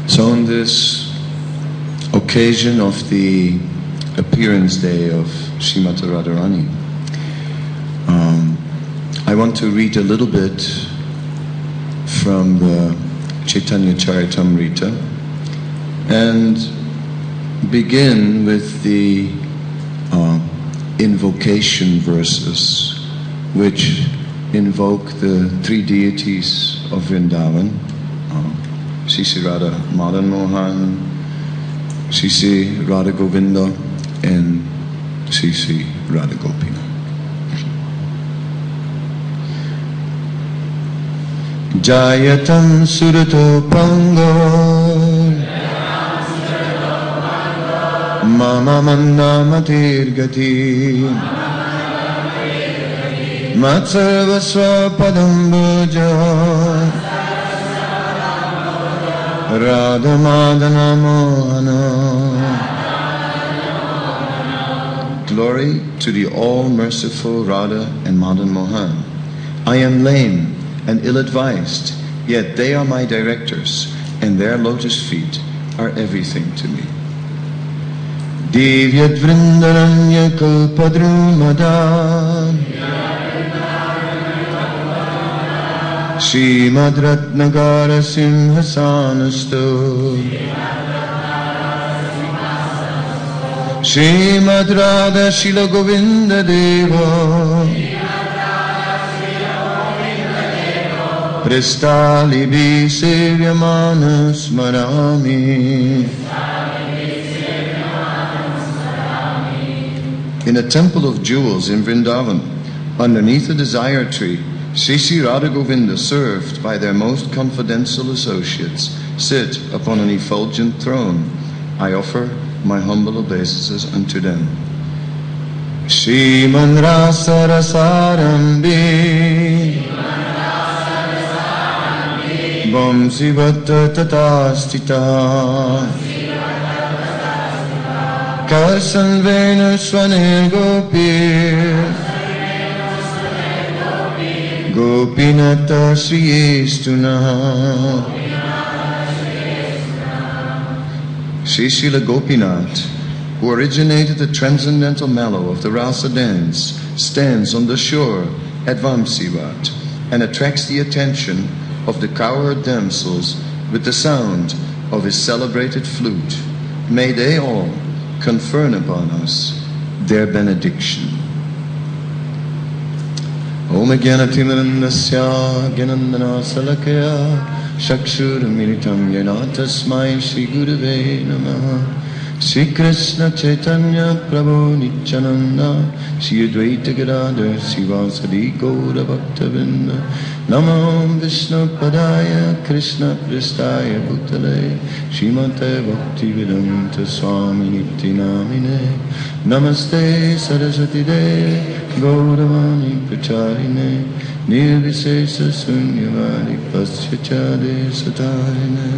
So on this occasion of the appearance day of Srimati Radharani, I want to read a little bit from the Chaitanya Charitamrita and begin with the invocation verses which invoke the three deities of Vrindavan, Sri Sri Radha Madan Mohan, Sri Sri Radha Govinda, and Sri Sri Radha Gopinath. Jayatam Surato Pango Mama Manna Matir Gati Matsarvasva Padam Bhuja Radha Madana Mohana. Glory to the all-merciful Radha and Madan Mohan. I am lame and ill-advised, yet they are my directors, and their lotus feet are everything to me. Divyat Vrindaranya Kalpadrumadan Srimad Ratnagara Simhasanastu Srimad Radha Shila Govinda Deva Pristalibi Sevyamana Smarami. In a temple of jewels in Vrindavan, underneath a desire tree, Sri Sri Radha Govinda, served by their most confidential associates, sit upon an effulgent throne. I offer my humble obeisances unto them. Shriman Rasa Rasarambi Vamsi Vatta Tatastita Karsan Venu Swanir Gopir Gopinata Sriyestuna. Sri Srila Gopinath, who originated the transcendental mellow of the Rasa dance, stands on the shore at Vamsivat and attracts the attention of the cowherd damsels with the sound of his celebrated flute. May they all confer upon us their benediction. Om Jnanatinarandasya Jnanandana Salakaya Shakshur Militam Yena Tasmai Shri Gurave Namaha. Sri Krishna Chaitanya Prabhu Nityananda Sri Advaita Gadadhar Sivasadi Gaura Bhaktavinda. Namo Vishnu Padaya Krishna Pristaya Bhutale Srimate Bhaktivedanta Swami Niti Namine. Namaste Saraswati Devi Gauravani Pracharine Nirvisesa Sunyavadi Paschachade Satarine.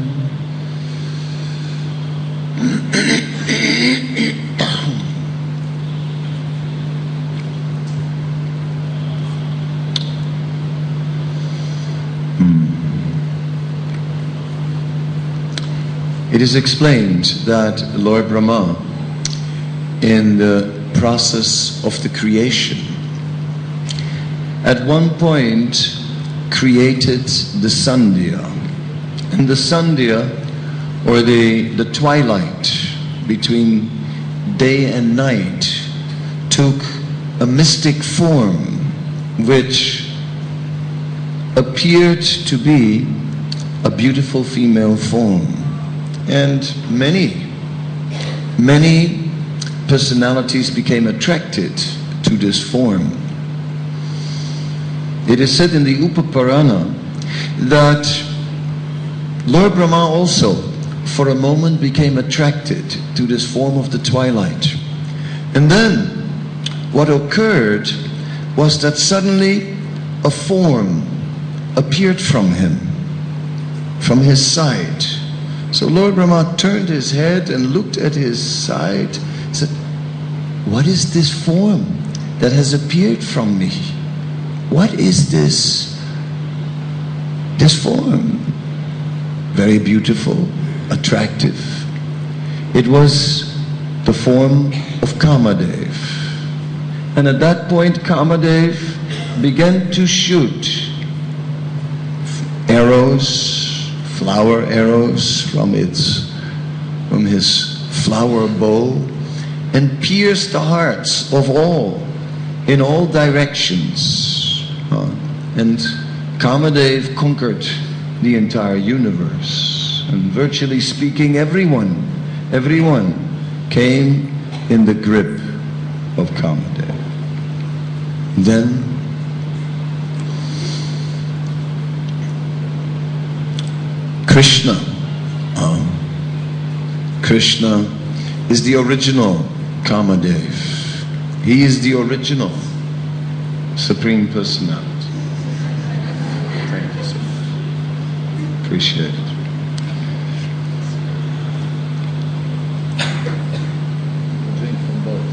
It is explained that Lord Brahma, in the process of the creation, at one point created the Sandhya. And the Sandhya, or the twilight between day and night, took a mystic form which appeared to be a beautiful female form. And many personalities became attracted to this form. It is said in the Upaparana that Lord Brahma also for a moment became attracted to this form of the twilight. And then what occurred was that suddenly a form appeared from him, from his side. So Lord Brahma turned his head and looked at his side and said, what is this form that has appeared from me? What is this form? very beautiful, attractive. It was the form of Kamadev. And at that point, Kamadev began to shoot arrows, flower arrows from his flower bow, and pierced the hearts of all in all directions. And Kamadev conquered the entire universe. And virtually speaking, everyone came in the grip of Kamadev. Then Krishna. Krishna is the original Kamadev. He is the original Supreme Personality. Thank you so much. Appreciate it. Drink from both.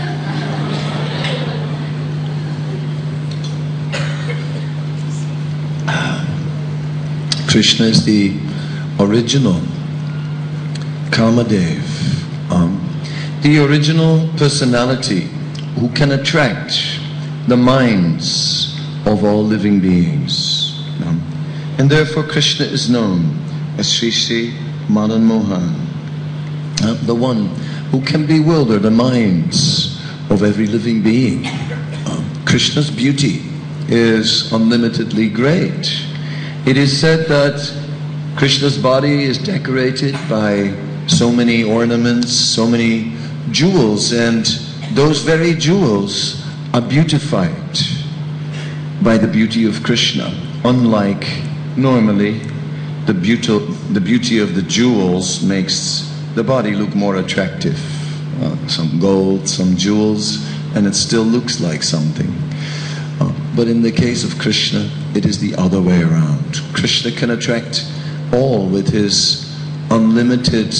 Krishna is the original Kamadev, the original personality who can attract the minds of all living beings. And therefore Krishna is known as Sri Sri Madan Mohan, the one who can bewilder the minds of every living being. Krishna's beauty is unlimitedly great. It is said that Krishna's body is decorated by so many ornaments, so many jewels, and those very jewels are beautified by the beauty of Krishna. Unlike normally, the beauty of the jewels makes the body look more attractive. Some gold, some jewels, and it still looks like something. But in the case of Krishna, it is the other way around. Krishna can attract all with his unlimited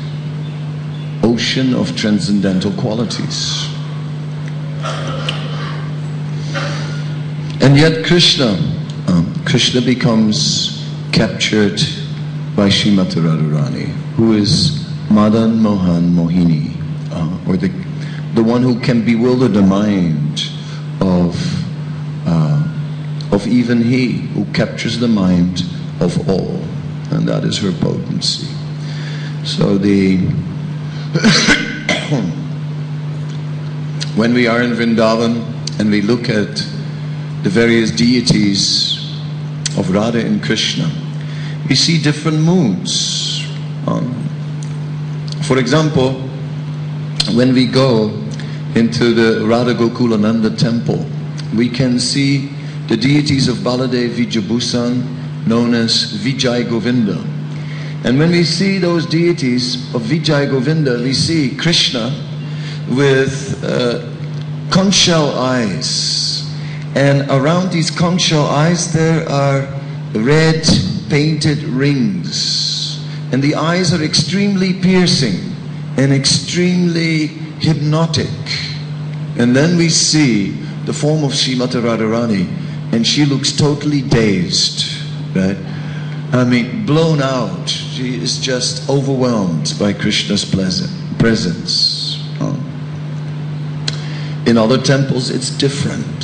ocean of transcendental qualities. And yet Krishna becomes captured by Srimati Radharani, who is Madan Mohan Mohini, or the one who can bewilder the mind of even he, who captures the mind of all, and that is her potency. So when we are in Vrindavan and we look at the various deities of Radha and Krishna, we see different moods. For example, when we go into the Radha Gokulananda temple, we can see the deities of Baladev Vijayabhusan, known as Vijay Govinda. And when we see those deities of Vijay Govinda, we see Krishna with conch shell eyes. And around these conch shell eyes there are red painted rings. And the eyes are extremely piercing and extremely hypnotic. And then we see the form of Srimati Radharani, and she looks totally dazed, right? I mean, blown out. She is just overwhelmed by Krishna's presence. In other temples, it's different.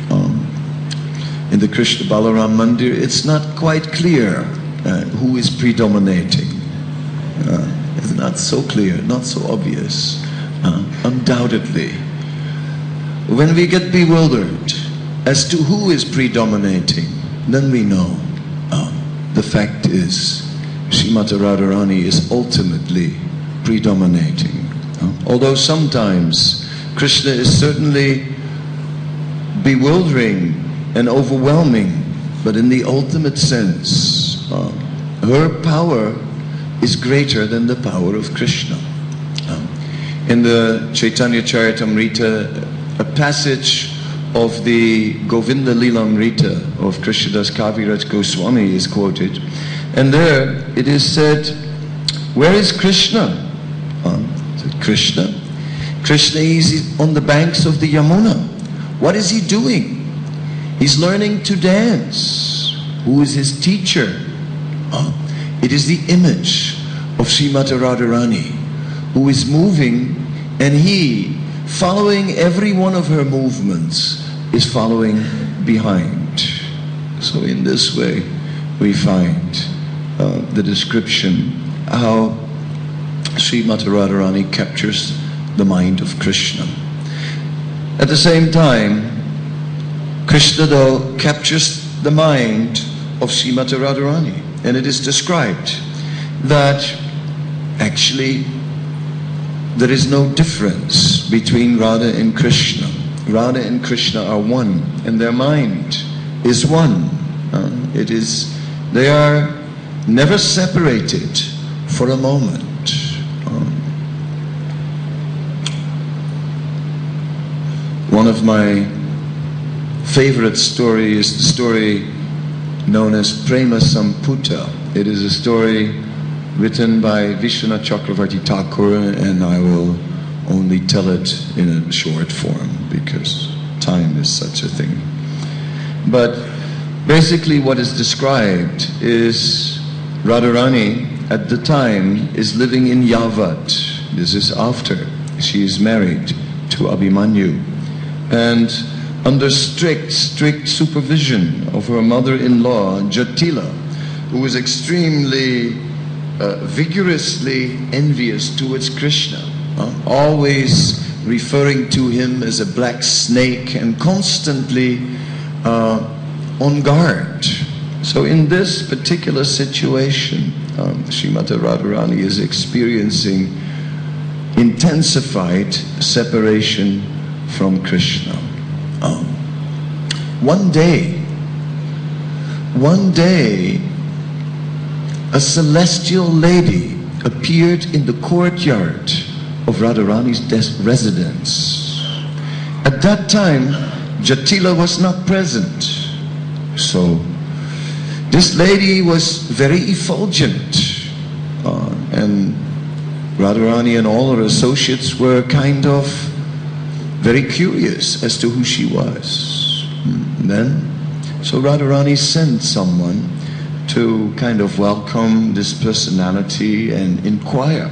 In the Krishna Balaram Mandir, it's not quite clear who is predominating. It's not so clear, not so obvious. Undoubtedly. When we get bewildered as to who is predominating, then we know the fact is Srimati Radharani is ultimately predominating. Although sometimes Krishna is certainly bewildering and overwhelming, but in the ultimate sense, her power is greater than the power of Krishna. In the Chaitanya Charitamrita, a passage of the Govinda Lilamrita of Krishnadas Kaviraj Goswami is quoted, and there it is said, where is Krishna? Krishna is on the banks of the Yamuna. What is he doing? He's learning to dance. Who is his teacher? It is the image of Srimati Radharani, who is moving, and he, following every one of her movements, is following behind. So in this way, we find the description how Srimati Radharani captures the mind of Krishna. At the same time, Krishna though captures the mind of Srimati Radharani, and it is described that actually there is no difference between Radha and Krishna. Radha and Krishna are one, and their mind is one. They are never separated for a moment. One of my favorite stories is the story known as Prema Samputa. It is a story written by Vishwanath Chakravarti Thakur, and I will only tell it in a short form because time is such a thing. But basically what is described is Radharani at the time is living in Yavat. This is after she is married to Abhimanyu, and under strict supervision of her mother-in-law Jatila, who was extremely vigorously envious towards Krishna, always referring to him as a black snake and constantly on guard. So in this particular situation, Srimati Radharani is experiencing intensified separation from Krishna. One day, a celestial lady appeared in the courtyard of Radharani's residence. At that time, Jatila was not present. So, this lady was very effulgent, and Radharani and all her associates were kind of very curious as to who she was. So Radharani sent someone to kind of welcome this personality and inquire.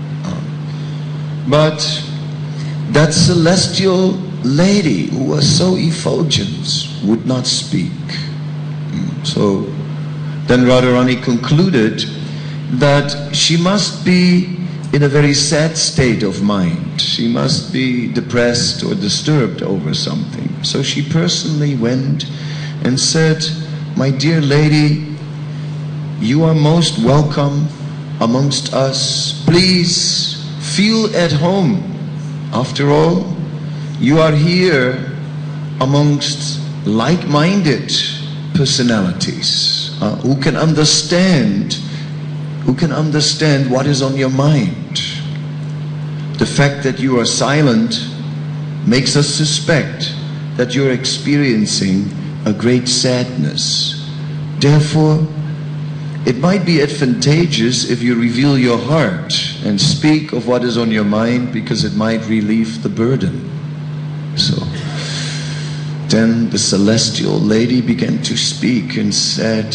But that celestial lady who was so effulgent would not speak. So then Radharani concluded that she must be in a very sad state of mind. She must be depressed or disturbed over something. So she personally went and said, "My dear lady, you are most welcome amongst us. Please feel at home. After all, you are here amongst like-minded personalities who can understand what is on your mind. The fact that you are silent makes us suspect that you're experiencing a great sadness. Therefore, it might be advantageous if you reveal your heart and speak of what is on your mind, because it might relieve the burden." So then the celestial lady began to speak and said,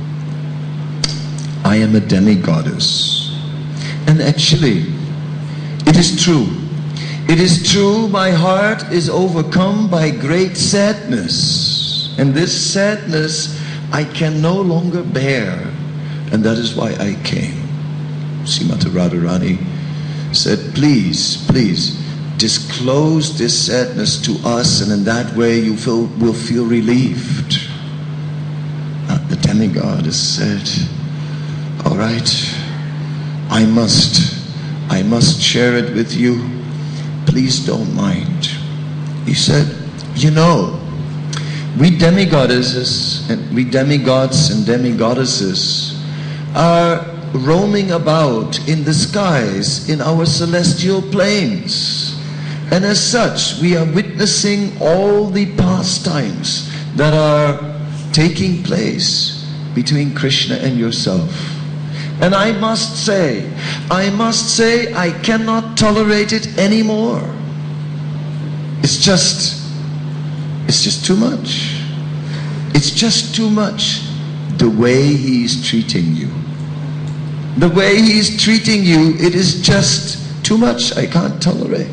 "I am a demigoddess. And actually, it is true. It is true, my heart is overcome by great sadness. And this sadness I can no longer bear. And that is why I came." Srimati Radharani said, please disclose this sadness to us, and in that way you will feel relieved." The demigoddess said, "All right, I must share it with you. Please don't mind." He said, "You know, we demigods and demigoddesses are roaming about in the skies in our celestial planes. And as such, we are witnessing all the pastimes that are taking place between Krishna and yourself. And I must say, I cannot tolerate it anymore. It's just too much. It's just too much the way he is treating you." The way he's treating you, it is just too much. I can't tolerate.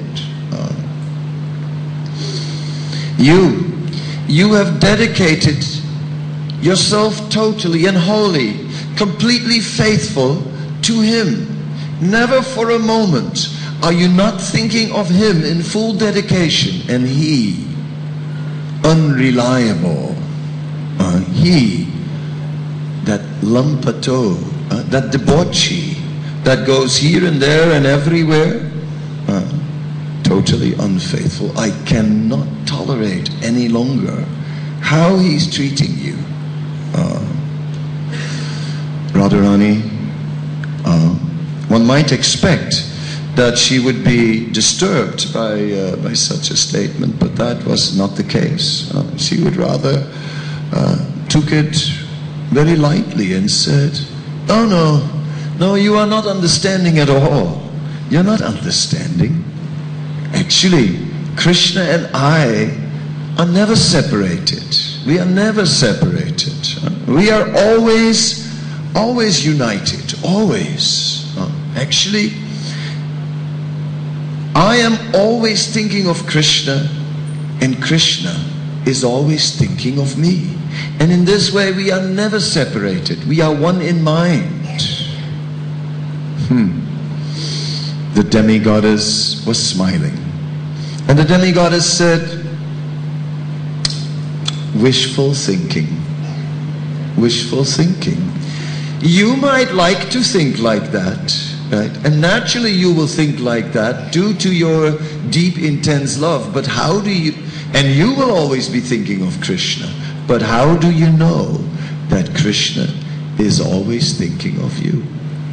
You have dedicated yourself totally and wholly, completely faithful to him. Never for a moment are you not thinking of him in full dedication, and he, unreliable, he, that lampato, that debauchee, that goes here and there and everywhere, totally unfaithful. I cannot tolerate any longer how he's treating you. Radharani, one might expect that she would be disturbed by such a statement, but that was not the case. She would rather took it very lightly and said, no, you are not understanding at all. You're not understanding. Actually, Krishna and I are never separated. We are never separated. We are always united. Always. Actually, I am always thinking of Krishna, and Krishna is always thinking of me. And in this way, we are never separated. We are one in mind. The demigoddess was smiling. And the demigoddess said, wishful thinking. Wishful thinking. You might like to think like that, right? And naturally you will think like that due to your deep, intense love. But how do you, and you will always be thinking of Krishna. But how do you know that Krishna is always thinking of you?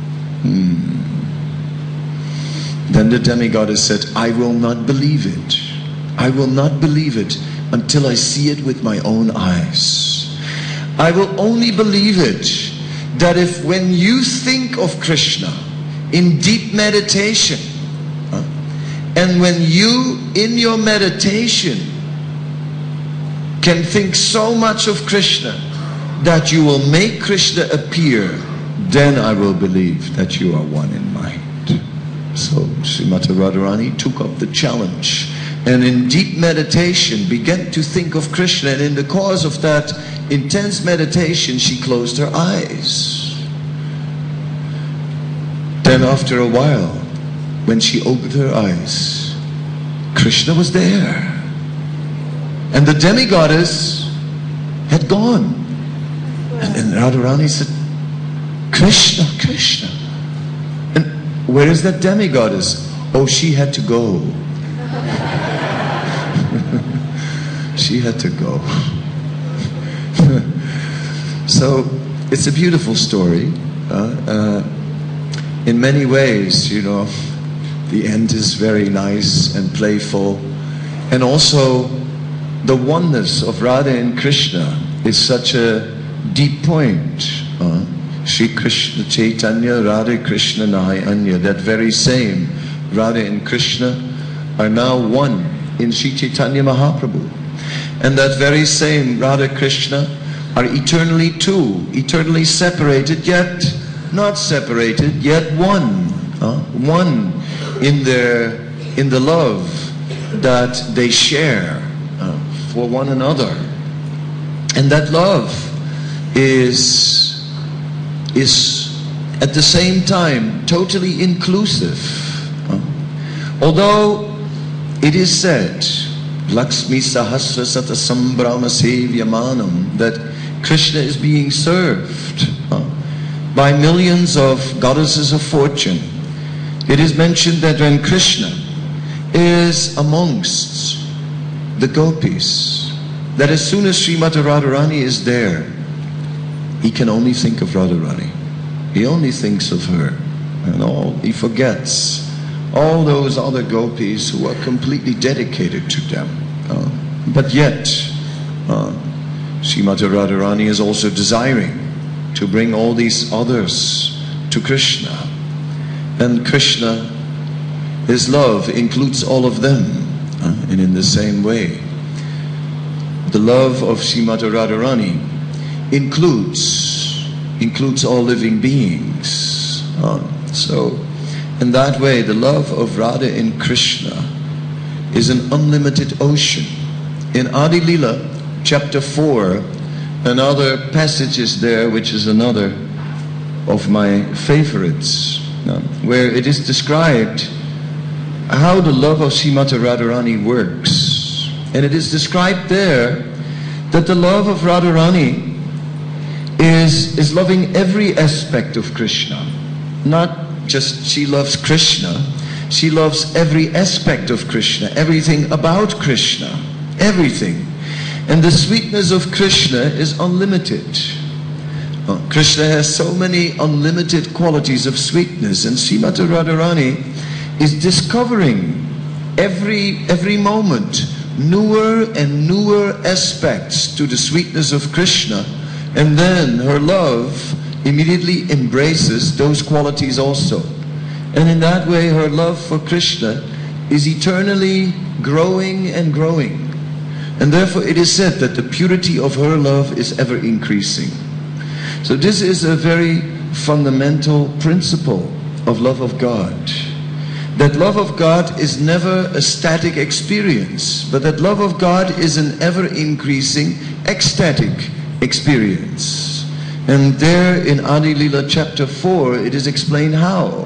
Then the demigoddess said, I will not believe it. I will not believe it until I see it with my own eyes. I will only believe it that if when you think of Krishna in deep meditation, and when you in your meditation can think so much of Krishna that you will make Krishna appear, then I will believe that you are one in mind. So Srimati Radharani took up the challenge and in deep meditation began to think of Krishna, and in the course of that intense meditation she closed her eyes. Then after a while, when she opened her eyes, Krishna was there. And the demigoddess had gone. And then Radharani said, Krishna, Krishna. And where is that demigoddess? Oh, she had to go. She had to go. So it's a beautiful story. In many ways, you know, the end is very nice and playful. And also, the oneness of Radha and Krishna is such a deep point. Shri Krishna Chaitanya, Radha Krishna Nahai Anya. That very same Radha and Krishna are now one in Shri Chaitanya Mahaprabhu. And that very same Radha Krishna are eternally two, eternally separated, yet not separated, yet one. One in the love that they share for one another. And that love is at the same time totally inclusive. Although it is said, Lakshmi Sahasra Sata Sambrama Sevyamanam, that Krishna is being served by millions of goddesses of fortune. It is mentioned that when Krishna is amongst the gopis, that as soon as Srimati Radharani is there, he can only think of Radharani. He only thinks of her. And he forgets all those other gopis who are completely dedicated to them. But yet, Srimati Radharani is also desiring to bring all these others to Krishna. And Krishna, his love includes all of them. And in the same way, the love of Srimati Radharani includes all living beings. So, in that way, the love of Radha in Krishna is an unlimited ocean. In Adi Lila, chapter 4, another passage is there, which is another of my favorites, where it is described how the love of Srimati Radharani works. And it is described there that the love of Radharani is loving every aspect of Krishna. Not just she loves Krishna, she loves every aspect of Krishna, everything about Krishna, everything. And the sweetness of Krishna is unlimited. Krishna has so many unlimited qualities of sweetness, and Srimati Radharani is discovering every moment newer and newer aspects to the sweetness of Krishna, and then her love immediately embraces those qualities also. And in that way her love for Krishna is eternally growing and growing. And therefore it is said that the purity of her love is ever increasing. So this is a very fundamental principle of love of God. That love of God is never a static experience, but that love of God is an ever increasing ecstatic experience. And there in Adi Lila chapter 4 it is explained how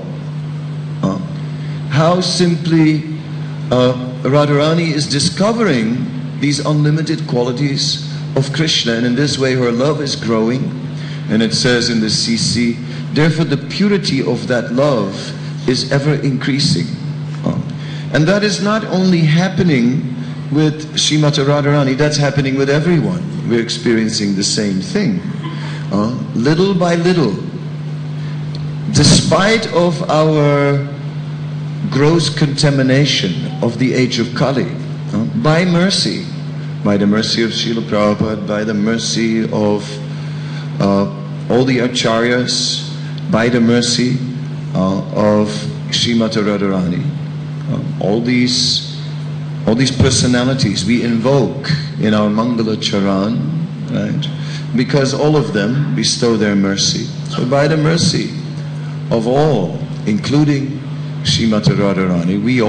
simply Radharani is discovering these unlimited qualities of Krishna, and in this way her love is growing. And it says in the CC, therefore the purity of that love is ever increasing. And that is not only happening with Srimati Radharani, that's happening with everyone. We're experiencing the same thing. Little by little, despite of our gross contamination of the age of Kali, by mercy, by the mercy of Srila Prabhupada, by the mercy of all the acharyas, by the mercy of Srimati Radharani, all these personalities we invoke in our Mangala Charan, right? Because all of them bestow their mercy. So by the mercy of all, including Srimati Radharani, we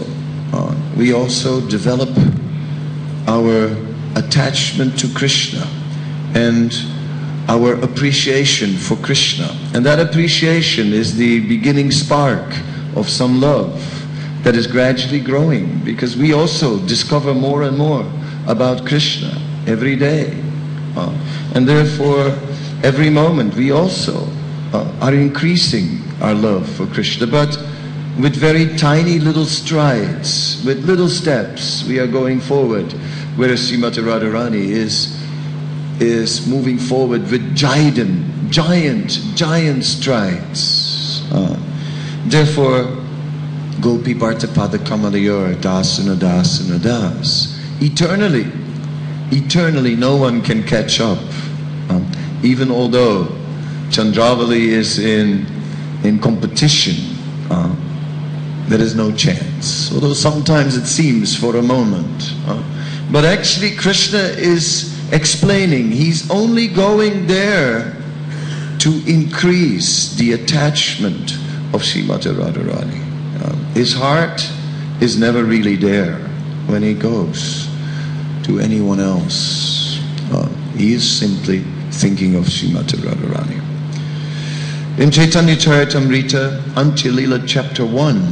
also develop our attachment to Krishna and our appreciation for Krishna. And that appreciation is the beginning spark of some love that is gradually growing, because we also discover more and more about Krishna every day. And therefore, every moment we also are increasing our love for Krishna, but with very tiny little strides, with little steps, we are going forward, whereas Srimati Radharani is moving forward with giant strides. Therefore, Gopi Bharta Pada Kamalayor Dasana Dasana Das. Eternally no one can catch up. Even although Chandravali is in competition, there is no chance. Although sometimes it seems for a moment. But actually Krishna is explaining, he's only going there to increase the attachment of Srimati Radharani. His heart is never really there when he goes to anyone else. He is simply thinking of Srimati Radharani. In Chaitanya Charitamrita, Antya-lila chapter 1,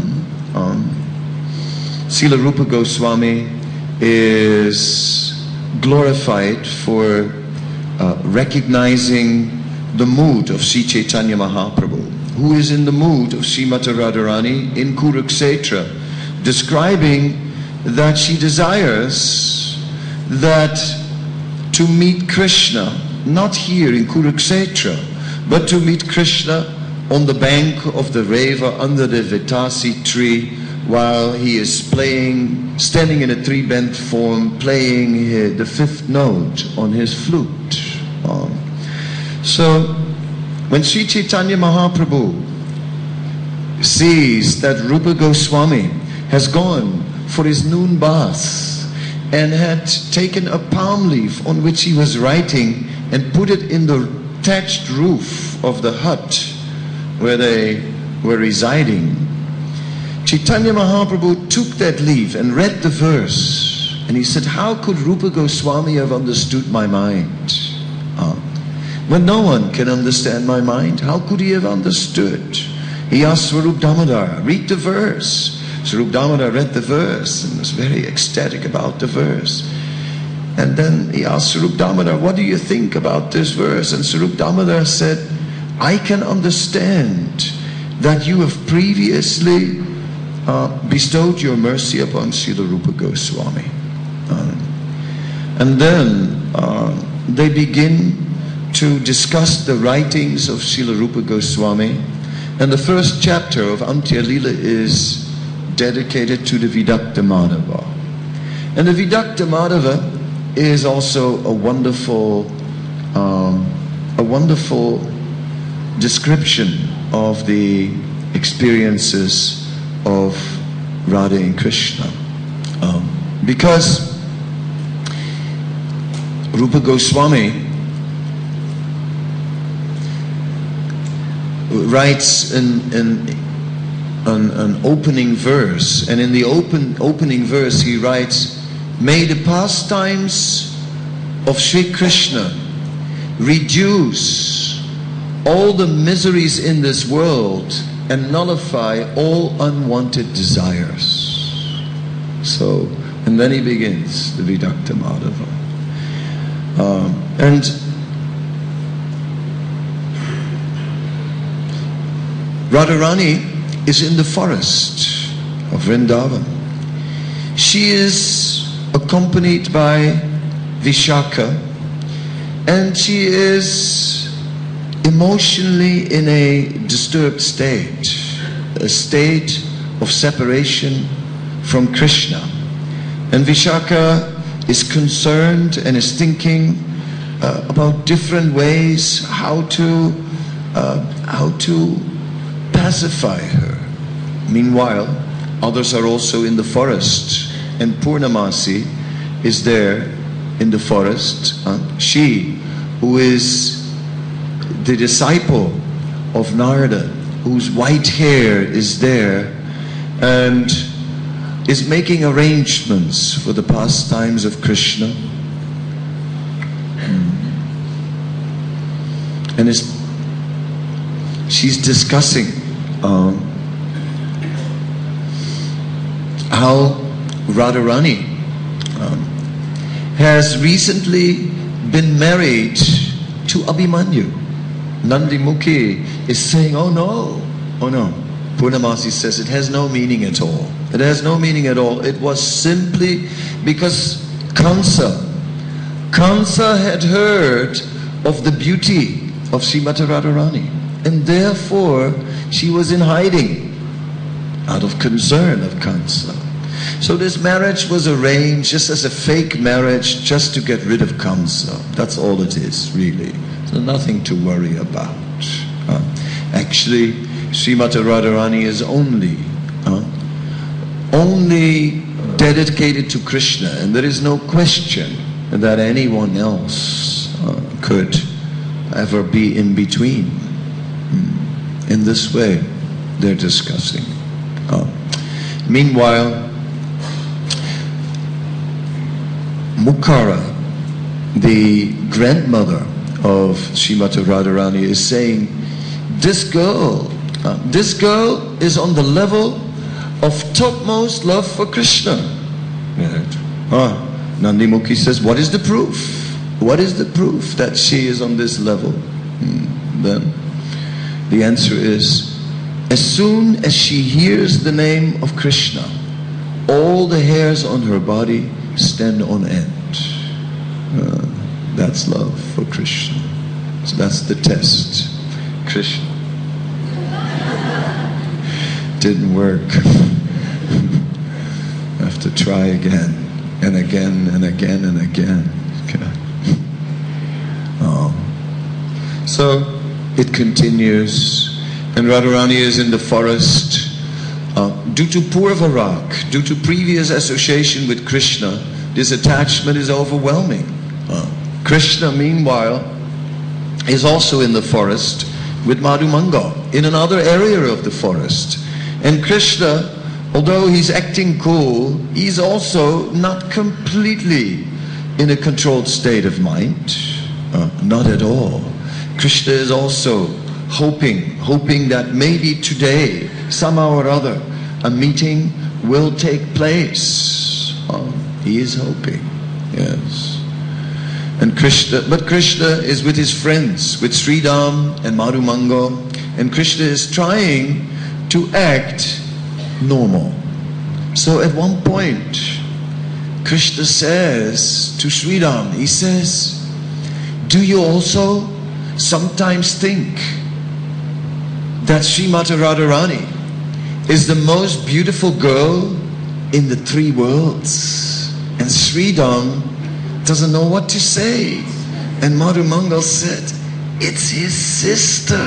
Srila Rupa Goswami is glorified for recognizing the mood of Sri Chaitanya Mahaprabhu, who is in the mood of Srimati Radharani in Kurukshetra, describing that she desires that to meet Krishna, not here in Kurukshetra, but to meet Krishna on the bank of the Reva under the Vetasi tree, while he is playing, standing in a three-bent form, playing the fifth note on his flute. So when Sri Chaitanya Mahaprabhu sees that Rupa Goswami has gone for his noon bath and had taken a palm leaf on which he was writing and put it in the thatched roof of the hut where they were residing, Chaitanya Mahaprabhu took that leaf and read the verse. And he said, how could Rupa Goswami have understood my mind? When no one can understand my mind, how could he have understood? He asked Swarup Damodar, read the verse. Swarup Damodar read the verse and was very ecstatic about the verse. And then he asked Swarup Damodar, what do you think about this verse? And Swarup Damodar said, I can understand that you have previously bestowed your mercy upon Srila Rupa Goswami. And then they begin to discuss the writings of Srila Rupa Goswami. And the first chapter of Antya Lila is dedicated to the Vidakta Madhava. And the Vidakta Madhava is also a wonderful description of the experiences of Radha and Krishna. Because Rupa Goswami writes an opening verse, and in the opening verse he writes, may the pastimes of Sri Krishna reduce all the miseries in this world and nullify all unwanted desires. So, and then he begins the Vidakta Madhava. And Radharani is in the forest of Vrindavan. She is accompanied by Vishaka, and she is emotionally in a disturbed state, a state of separation from Krishna. And Vishaka is concerned and is thinking about different ways how to pacify her. Meanwhile, others are also in the forest, and Purnamasi is there in the forest. She, who is the disciple of Narada, whose white hair is there and is making arrangements for the pastimes of Krishna. And she's discussing how Radharani has recently been married to Abhimanyu. Nandimukhi is saying, oh no. Purnamasi says it has no meaning at all. It has no meaning at all. It was simply because Kamsa had heard of the beauty of Srimati Radharani, and therefore she was in hiding out of concern of Kamsa. So this marriage was arranged just as a fake marriage, just to get rid of Kamsa. That's all it is, really. So nothing to worry about. Actually, Srimati Radharani is only dedicated to Krishna, and there is no question that anyone else could ever be in between. In this way, they're discussing. Meanwhile, Mukhara, the grandmother of Srimati Radharani, is saying, this girl is on the level of topmost love for Krishna. Nandimukhi says, what is the proof? What is the proof that she is on this level? Then the answer is, as soon as she hears the name of Krishna, all the hairs on her body stand on end. That's love for Krishna. So that's the test. Krishna. Didn't work. Have to try again and again and again and again. So it continues, and Radharani is in the forest. Due to Purvarag, due to previous association with Krishna, this attachment is overwhelming. Krishna, meanwhile, is also in the forest with Madhumanga in another area of the forest. And Krishna, although he's acting cool, he's also not completely in a controlled state of mind. Not at all. Krishna is also hoping that maybe today, somehow or other, a meeting will take place. He is hoping, yes. But Krishna is with his friends, with Sridham and Madhumanga, and Krishna is trying to act normal. So at one point, Krishna says to Sridham, he says, do you also sometimes think that Srimati Radharani is the most beautiful girl in the three worlds? And Sridham doesn't know what to say. And Madhumanga said, it's his sister.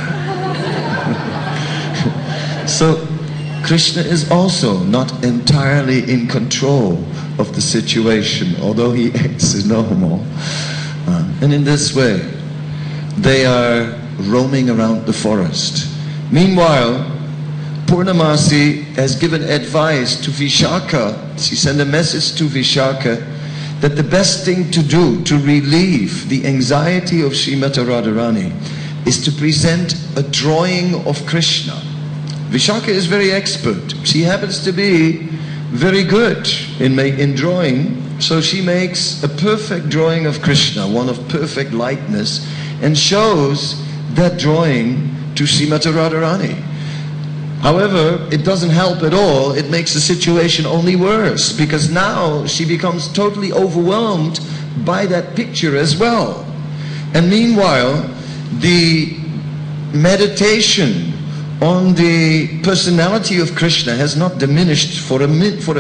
So Krishna is also not entirely in control of the situation, although he acts as normal. And in this way, they are roaming around the forest. Meanwhile, Purnamasi has given advice to Vishaka. She sent a message to Vishaka that the best thing to do to relieve the anxiety of Srimati Radharani is to present a drawing of Krishna. Vishaka is very expert. She happens to be very good in drawing. So she makes a perfect drawing of Krishna, one of perfect likeness, and shows that drawing to Srimati Radharani. However, it doesn't help at all. It makes the situation only worse, because now she becomes totally overwhelmed by that picture as well. And meanwhile, the meditation on the personality of Krishna has not diminished for an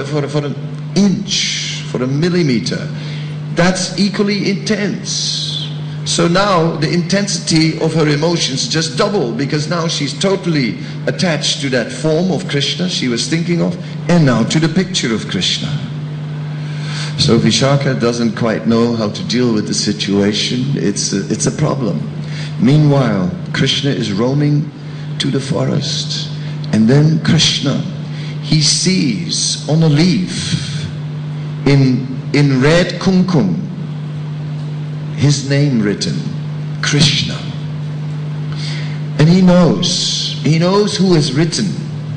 inch, for a millimeter. That's equally intense. So now the intensity of her emotions just doubled, because now she's totally attached to that form of Krishna she was thinking of, and now to the picture of Krishna. So Vishaka doesn't quite know how to deal with the situation. It's a problem. Meanwhile, Krishna is roaming to the forest, and then Krishna, he sees on a leaf in red kumkum his name written, Krishna. And he knows who has written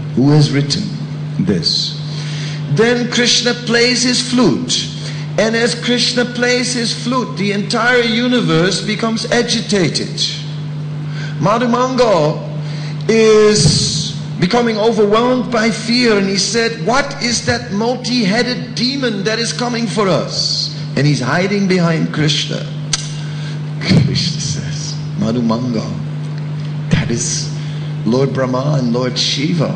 this. Then Krishna plays his flute, and as Krishna plays his flute, the entire universe becomes agitated. Madhumanga is becoming overwhelmed by fear, and he said, what is that multi-headed demon that is coming for us? And he's hiding behind Krishna. Krishna says, Madhumanga, that is Lord Brahma and Lord Shiva.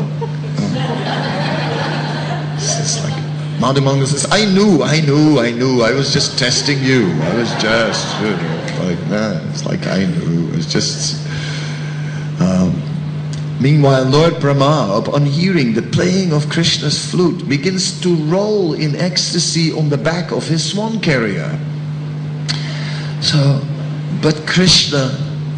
It's like, Madhumanga says, I knew, I was just testing you. I was just, like that. It's like I knew. It was just... Meanwhile, Lord Brahma, upon hearing the playing of Krishna's flute, begins to roll in ecstasy on the back of his swan carrier. But Krishna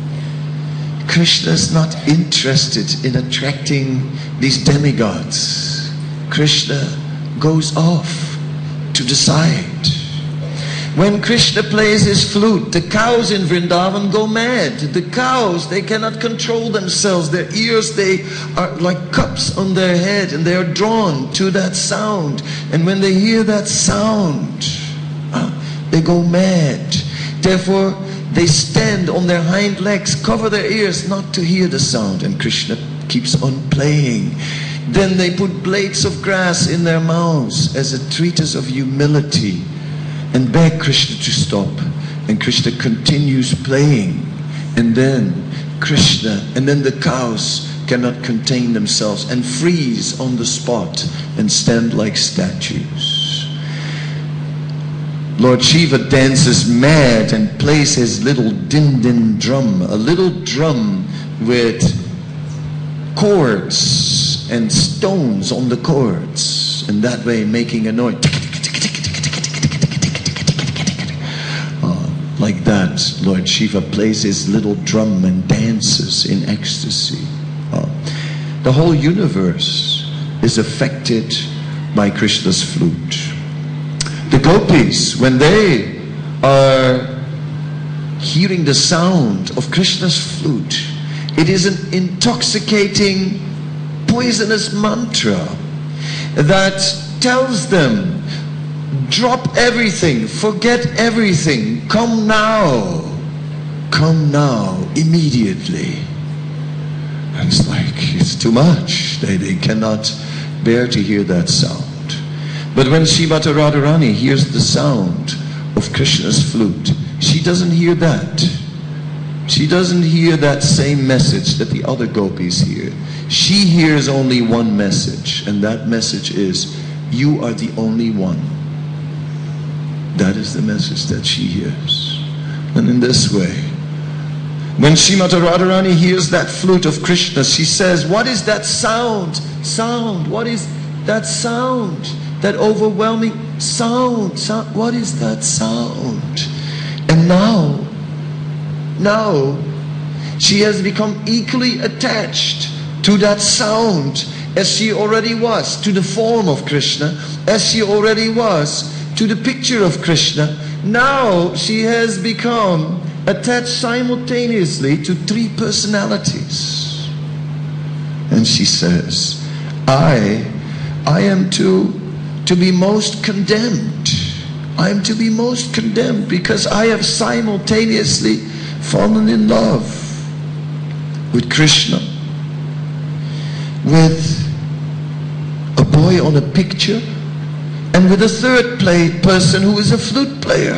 is not interested in attracting these demigods. Krishna goes off to the side. When Krishna plays his flute, the cows in Vrindavan go mad. The cows, they cannot control themselves. Their ears, they are like cups on their head, and they are drawn to that sound. And when they hear that sound, they go mad. Therefore, they stand on their hind legs, cover their ears not to hear the sound, and Krishna keeps on playing. Then they put blades of grass in their mouths as a treatise of humility, and beg Krishna to stop. And Krishna continues playing. And then the cows cannot contain themselves and freeze on the spot and stand like statues. Lord Shiva dances mad and plays his little din-din drum, a little drum with cords and stones on the cords, and that way making a noise. Like that, Lord Shiva plays his little drum and dances in ecstasy. The whole universe is affected by Krishna's flute. The gopis, when they are hearing the sound of Krishna's flute, it is an intoxicating, poisonous mantra that tells them, drop everything, forget everything, come now, immediately. And it's like, it's too much. They cannot bear to hear that sound. But when Srimati Radharani hears the sound of Krishna's flute, she doesn't hear that. She doesn't hear that same message that the other gopis hear. She hears only one message, and that message is, you are the only one. That is the message that she hears. And in this way, when Srimati Radharani hears that flute of Krishna, she says, what is that sound? What is that sound? That overwhelming sound. What is that sound? And now, she has become equally attached to that sound as she already was to the form of Krishna, as she already was to the picture of Krishna. Now she has become attached simultaneously to three personalities. And she says, I am to be most condemned. I am to be most condemned because I have simultaneously fallen in love with Krishna, with a boy on a picture, and with a third person who is a flute player.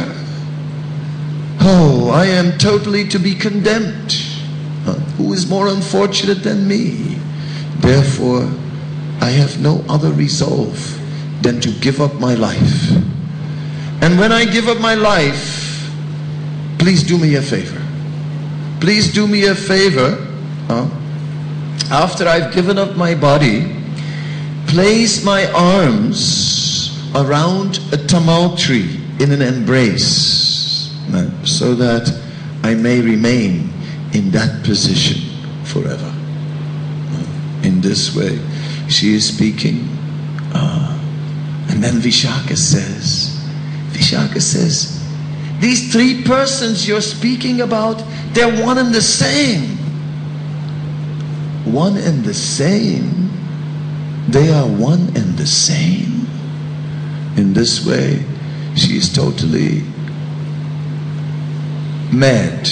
Oh, I am totally to be condemned. Who is more unfortunate than me? Therefore, I have no other resolve than to give up my life. And when I give up my life, please do me a favor. Please do me a favor. After I've given up my body, place my arms around a tamal tree in an embrace, so that I may remain in that position forever. In this way, she is speaking. And then Vishaka says, these three persons you're speaking about, they're one and the same. One and the same. They are one and the same. In this way, she is totally mad.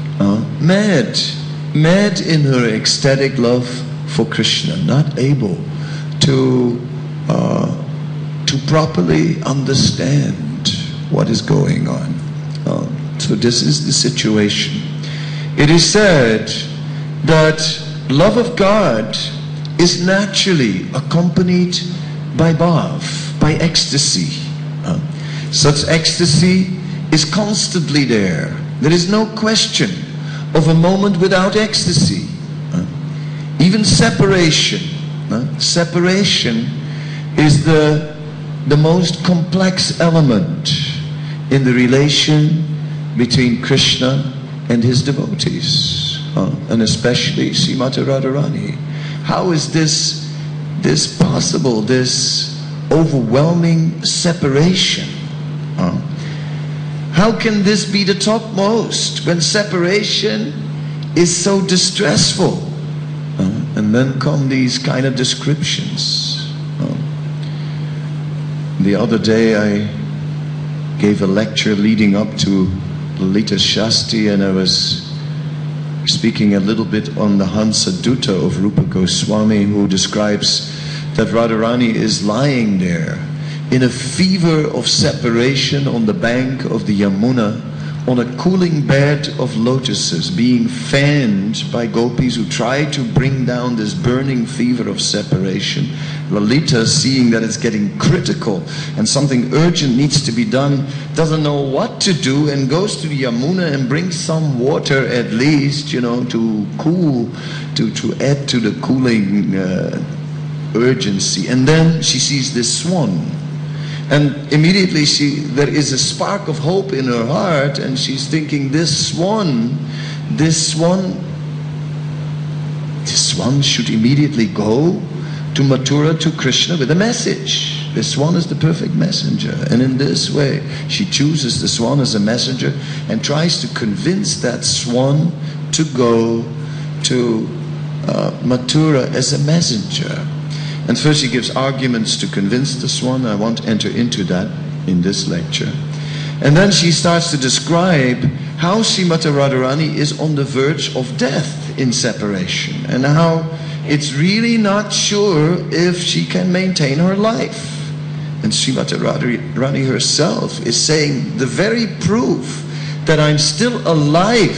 Mad in her ecstatic love for Krishna, not able to properly understand what is going on. So this is the situation. It is said that love of God is naturally accompanied by bhav, by ecstasy. Such ecstasy is constantly there. There is no question of a moment without ecstasy. Even separation. Separation is the most complex element in the relation between Krishna and his devotees, and especially Srimati Radharani. How is this possible, this overwhelming separation? How can this be the topmost when separation is so distressful? And then come these kind of descriptions. The other day I gave a lecture leading up to Lalita Shasti, and I was speaking a little bit on the Hansa Dutta of Rupa Goswami, who describes that Radharani is lying there in a fever of separation on the bank of the Yamuna, on a cooling bed of lotuses, being fanned by gopis who try to bring down this burning fever of separation. Lalita, seeing that it's getting critical and something urgent needs to be done, doesn't know what to do, and goes to the Yamuna and brings some water at least, to cool, to add to the cooling urgency. And then she sees this swan. And immediately there is a spark of hope in her heart, and she's thinking, this swan should immediately go to Mathura, to Krishna, with a message. The swan is the perfect messenger. And in this way, she chooses the swan as a messenger and tries to convince that swan to go to Mathura as a messenger. And first she gives arguments to convince the swan. I won't enter into that in this lecture. And then she starts to describe how Srimati Radharani is on the verge of death in separation, and how it's really not sure if she can maintain her life. And Srimati Radharani herself is saying, the very proof that I'm still alive,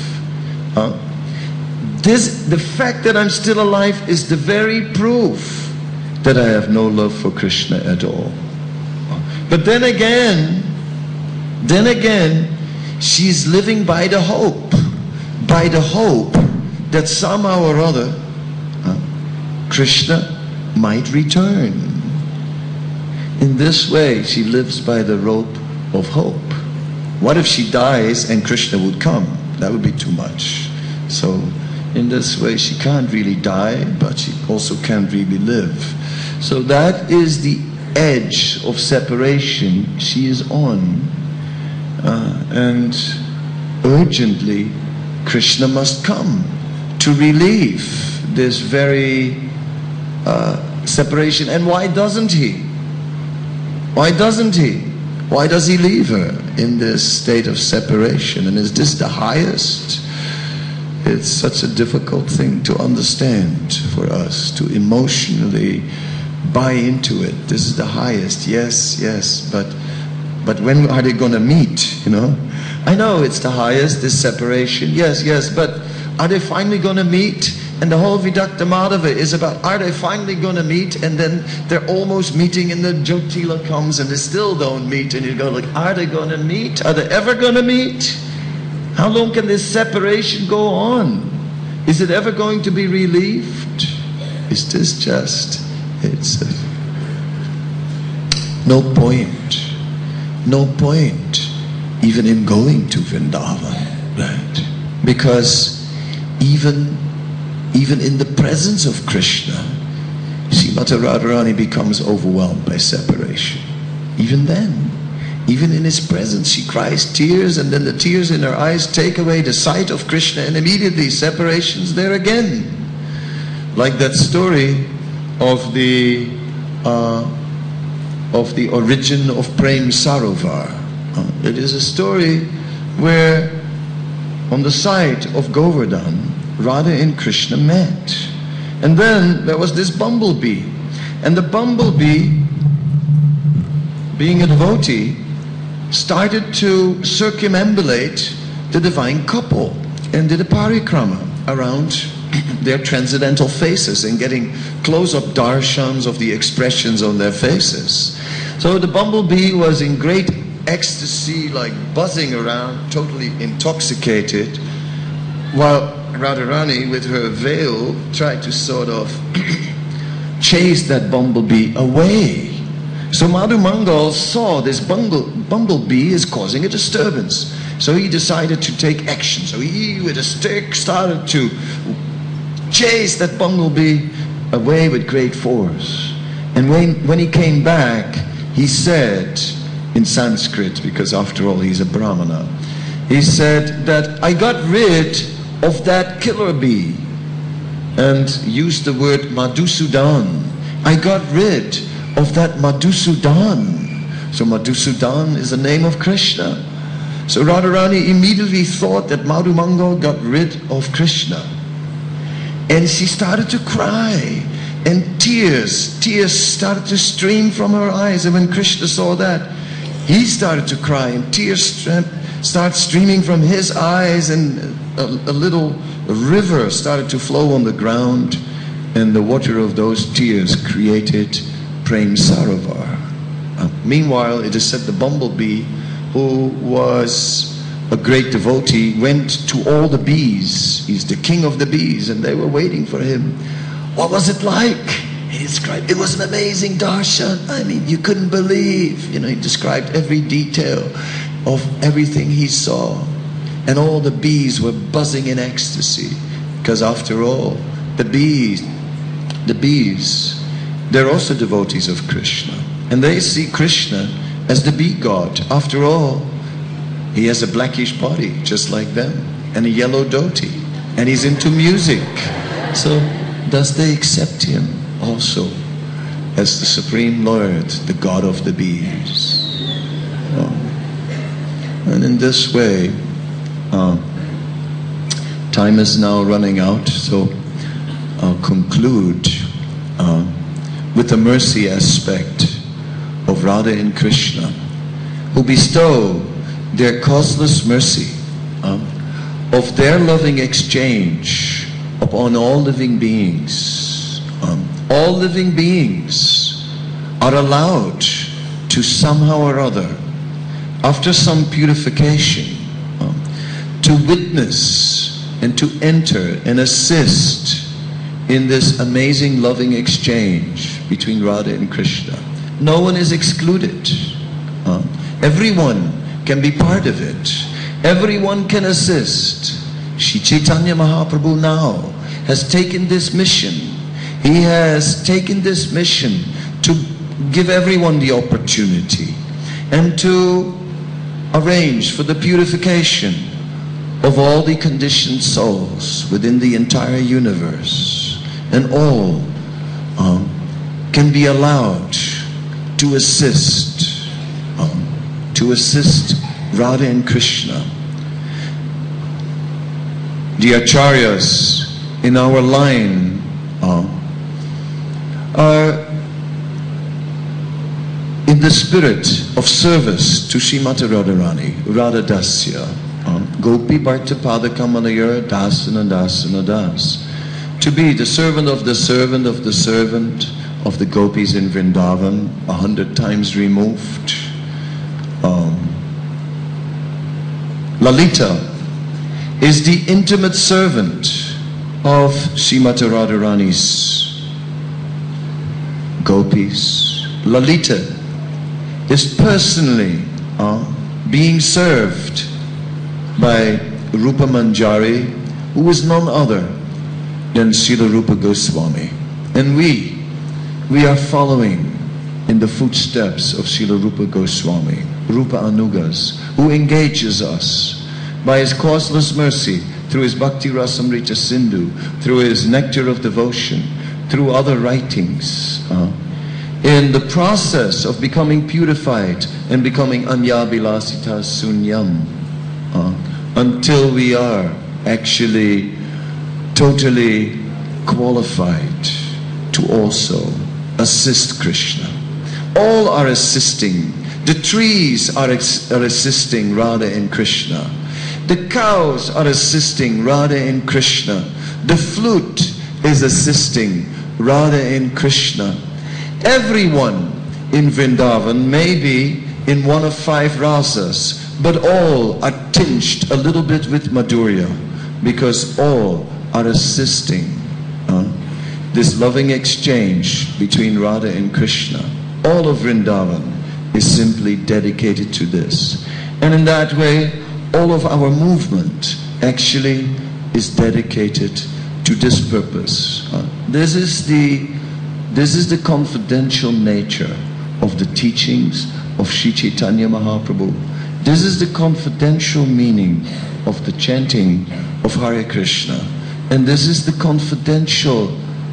the fact that I'm still alive is the very proof that I have no love for Krishna at all. But then again, she's living by the hope that somehow or other Krishna might return. In this way, she lives by the rope of hope. What if she dies and Krishna would come? That would be too much. So in this way, she can't really die, but she also can't really live. So that is the edge of separation she is on. And urgently, Krishna must come to relieve this very separation. And why doesn't he? Why doesn't he? Why does he leave her in this state of separation? And is this the highest? It's such a difficult thing to understand for us, to emotionally buy into it. This is the highest. Yes, but when are they going to meet, you know? I know it's the highest, this separation. Yes, but are they finally going to meet? And the whole Vidakta Madhava is about, are they finally going to meet? And then they're almost meeting, and the Jyotila comes and they still don't meet. And you go like, are they going to meet? Are they ever going to meet? How long can this separation go on? Is it ever going to be relieved? Is this just, it's no point even in going to Vrindavan, right? Because even in the presence of Krishna, Srimati Radharani becomes overwhelmed by separation. Even then, even in his presence, she cries tears, and then the tears in her eyes take away the sight of Krishna, and immediately separation's there again. Like that story of the origin of Prem Sarovar. It is a story where on the side of Govardhan, Radha and Krishna met. And then there was this bumblebee. And the bumblebee, being a devotee, started to circumambulate the divine couple and did a parikrama around their transcendental faces and getting close-up darshans of the expressions on their faces. So the bumblebee was in great ecstasy, like buzzing around, totally intoxicated, while Radharani, with her veil, tried to sort of chase that bumblebee away. So Madhu Mangal saw this bumblebee is causing a disturbance. So he decided to take action. So he, with a stick, started to chase that bumblebee away with great force. And when he came back, he said in Sanskrit, because after all he's a Brahmana, he said that I got rid of that killer bee, and used the word Madhusudan. I got rid of that Madhusudan. So Madhusudan is the name of Krishna. So Radharani immediately thought that Madhu Mangal got rid of Krishna. And she started to cry. And tears started to stream from her eyes. And when Krishna saw that, he started to cry. And tears started streaming from his eyes. And a little river started to flow on the ground. And the water of those tears created Prem Sarovar. Meanwhile, it is said the bumblebee, who was a great devotee, went to all the bees. He's the king of the bees, and they were waiting for him. What was it like? he described, it was an amazing darshan. I mean, you couldn't believe. He described every detail of everything he saw. And all the bees were buzzing in ecstasy. Because after all, the bees, they're also devotees of Krishna. And they see Krishna as the bee god. After all, he has a blackish body, just like them, and a yellow dhoti. And he's into music. So, thus they accept him also as the Supreme Lord, the God of the bees. And in this way, time is now running out, so I'll conclude with the mercy aspect of Radha and Krishna, who bestow their causeless mercy of their loving exchange upon all living beings. All living beings are allowed to somehow or other, after some purification, to witness and to enter and assist in this amazing loving exchange between Radha and Krishna. No one is excluded. Everyone can be part of it. Everyone can assist. Shri Chaitanya Mahaprabhu now has taken this mission. He has taken this mission to give everyone the opportunity and to arrange for the purification of all the conditioned souls within the entire universe. And all can be allowed to assist Radha and Krishna. The acharyas in our line are in the spirit of service to Srimati Radharani, Radha Dasya, Gopi Bharta Pada Kamalayara Dasana Dasana Das, to be the servant of the servant of the servant of the gopis in Vrindavan, 100 times removed. Lalita is the intimate servant of Srimati Radharani's gopis. Lalita is personally being served by Rupa Manjari, who is none other than Srila Rupa Goswami. And we are following in the footsteps of Srila Rupa Goswami, Rupa Anugas, who engages us by his causeless mercy through his Bhakti Rasamrita Sindhu, through his Nectar of Devotion, through other writings, in the process of becoming purified and becoming Anyabilasita Sunyam, until we are actually totally qualified to also assist Krishna. All are assisting. The trees are assisting Radha and Krishna. The cows are assisting Radha and Krishna. The flute is assisting Radha and Krishna. Everyone in Vrindavan may be in one of 5 rasas, but all are tinged a little bit with Madhurya, because all are assisting this loving exchange between Radha and Krishna. All of Vrindavan is simply dedicated to this. And in that way, all of our movement actually is dedicated to this purpose. This is the confidential nature of the teachings of Sri Chaitanya Mahaprabhu. This is the confidential meaning of the chanting of Hare Krishna. And this is the confidential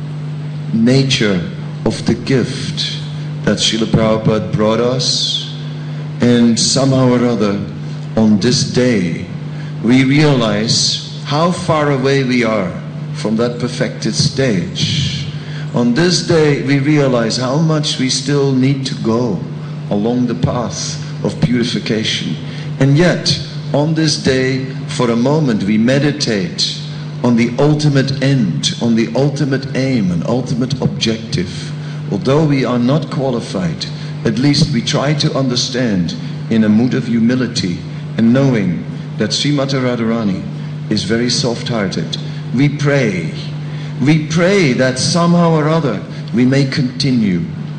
nature of the gift that Srila Prabhupada brought us. And somehow or other, on this day, we realize how far away we are from that perfected stage. On this day, we realize how much we still need to go along the path of purification. And yet, on this day, for a moment, we meditate on the ultimate end, on the ultimate aim and ultimate objective. Although we are not qualified, at least we try to understand in a mood of humility and knowing that Srimati Radharani is very soft-hearted. We pray that somehow or other we may continue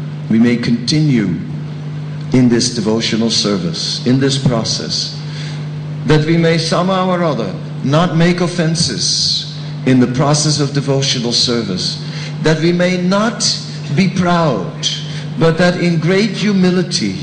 in this devotional service, in this process, that we may somehow or other not make offenses in the process of devotional service, that we may not be proud, but that in great humility,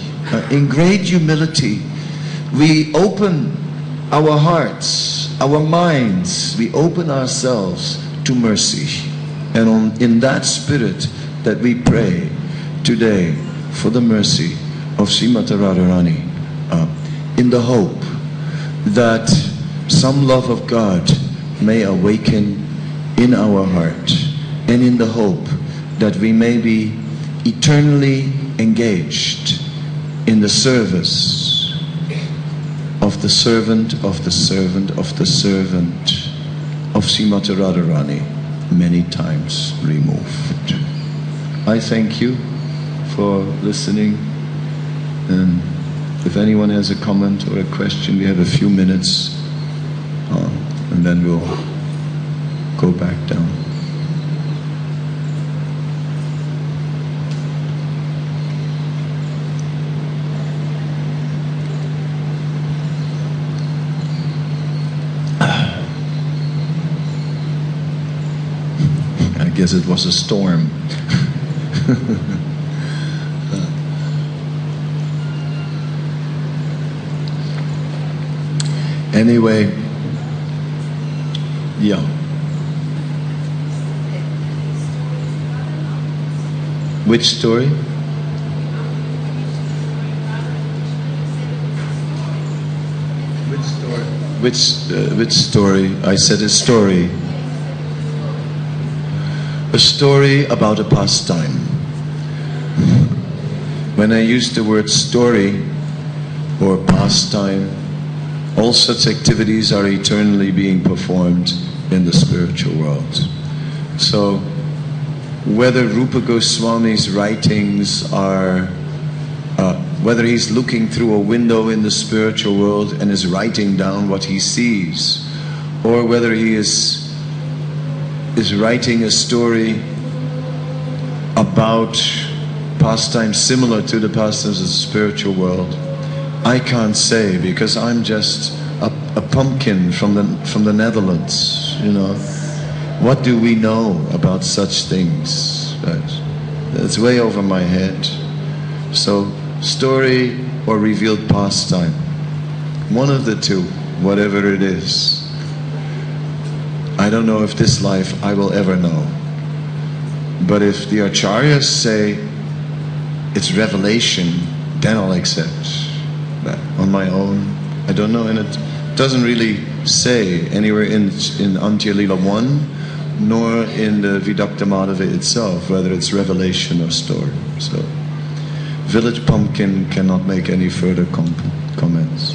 we open our hearts, our minds, we open ourselves to mercy. And in that spirit that we pray today for the mercy of Srimati Radharani, in the hope that some love of God may awaken in our heart, and in the hope that we may be eternally engaged in the service of the servant of the servant of the servant of Srimati Radharani, many times removed. I thank you for listening, and if anyone has a comment or a question, we have a few minutes, and then we'll go back down. I guess it was a storm. Anyway, yeah. Which story? Which story? I said a story. A story about a pastime. When I use the word story or pastime, all such activities are eternally being performed in the spiritual world. So, whether Rupa Goswami's writings are, whether he's looking through a window in the spiritual world and is writing down what he sees, or whether he is writing a story about pastimes similar to the pastimes of the spiritual world, I can't say, because I'm just a pumpkin from the Netherlands, you know. What do we know about such things? It's way over my head. So, story or revealed pastime, one of the two, whatever it is. I don't know if this life I will ever know. But if the Acharyas say it's revelation, then I'll accept. But on my own, I don't know, and it doesn't really say anywhere in Antya Lila 1, nor in the Vidakta Madhava itself, whether it's revelation or story. So, Village Pumpkin cannot make any further comments.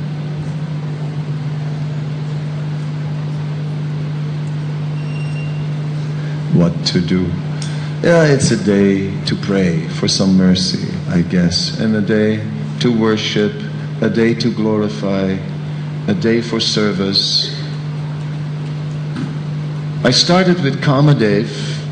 What to do? Yeah, it's a day to pray for some mercy, I guess, and a day to worship, a day to glorify, a day for service. I started with Kamadev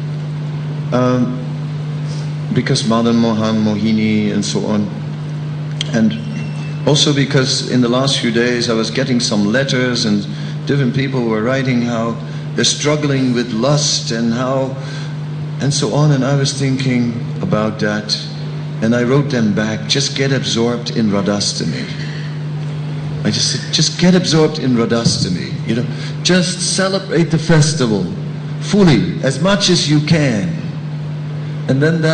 because Madan Mohan, Mohini and so on, and also because in the last few days I was getting some letters and different people were writing how they're struggling with lust and so on, and I was thinking about that. And I wrote them back, just get absorbed in Radhastami. I just said, just get absorbed in Radhastami. You know, just celebrate the festival fully, as much as you can. And then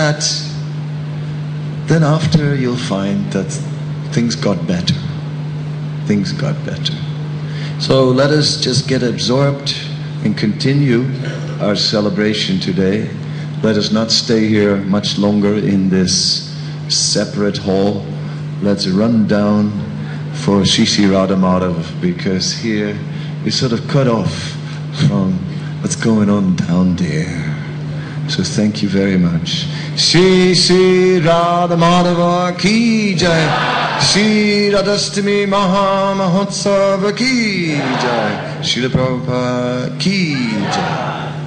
after you'll find that things got better. Things got better. So let us just get absorbed and continue our celebration today. Let us not stay here much longer in this separate hall. Let's run down for Sri Sri Radha Madhav, because here we're sort of cut off from what's going on down there. So thank you very much. Sri Sri Radha Madhava ki jai. Sri Radhastami Maha Mahotsava ki jai. Srila Prabhupada ki jai.